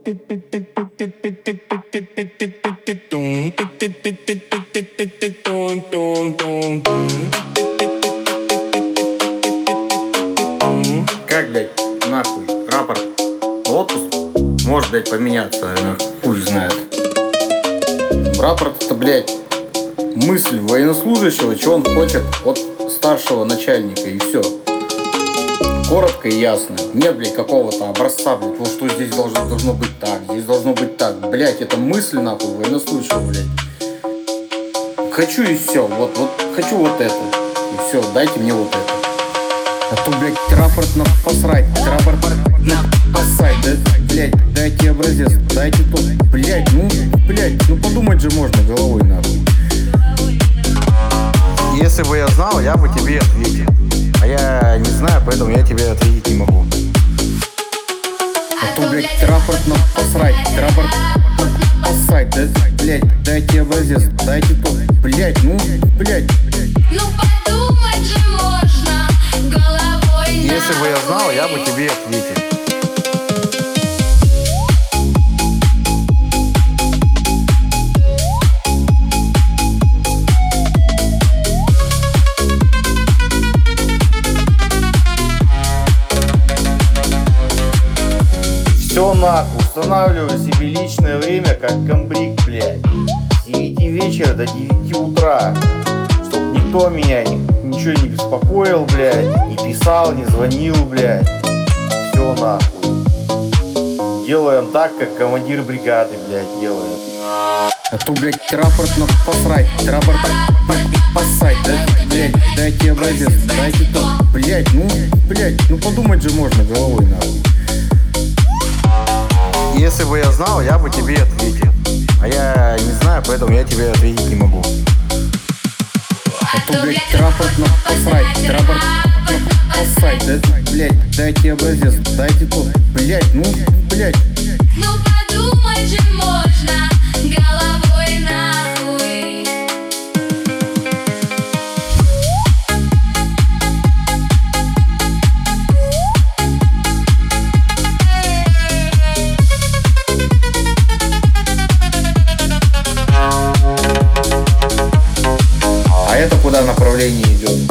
Как, блядь, нахуй, рапорт в отпуск может, блядь, поменяться, хуй знает. Рапорт это, блядь, мысль военнослужащего, что он хочет от старшего начальника, и все. Коротко и ясно. Нет, блядь, какого-то образца, блядь, вот что здесь должно быть так, здесь должно быть так. Блядь, это мысль, нахуй, военнослужащего, блядь. Хочу и все, вот хочу вот это. И все, дайте мне вот это. А то, блядь, рапорт на посрать, рапорт на посрать, да, блядь, дайте образец, дайте то, блядь, ну подумать же можно головой, нахуй. Если бы я знал, я бы тебе ответил. А я не знаю, поэтому я тебе ответить не могу. А то, блядь, рапорт на посрать, рапорт на посрать, да, блядь, дайте образец, дайте то, блядь, блядь. Ну подумать же можно головой. Если бы я знал, я бы тебе ответил. Все нахуй, устанавливаю себе личное время как комбриг, блядь. С 9 вечера до 9 утра. Чтоб никто меня ничего не беспокоил, блядь. Не писал, не звонил, блядь. Все нахуй. Делаем так, как командир бригады, блядь, делает. А то, блядь, рапорт на посрать, рапорт на посрать, да, блядь, дайте образец, дайте то, блядь, ну подумать же можно головой, нахуй. Если бы я знал, я бы тебе ответил. А я не знаю, поэтому я тебе ответить не могу. А то, блядь, рапорт на посрать, рапорт на посрать, да, блядь, дайте образец, дайте то, блядь, блядь. Ну подумать же можно головой нахуй. А это куда направление идет?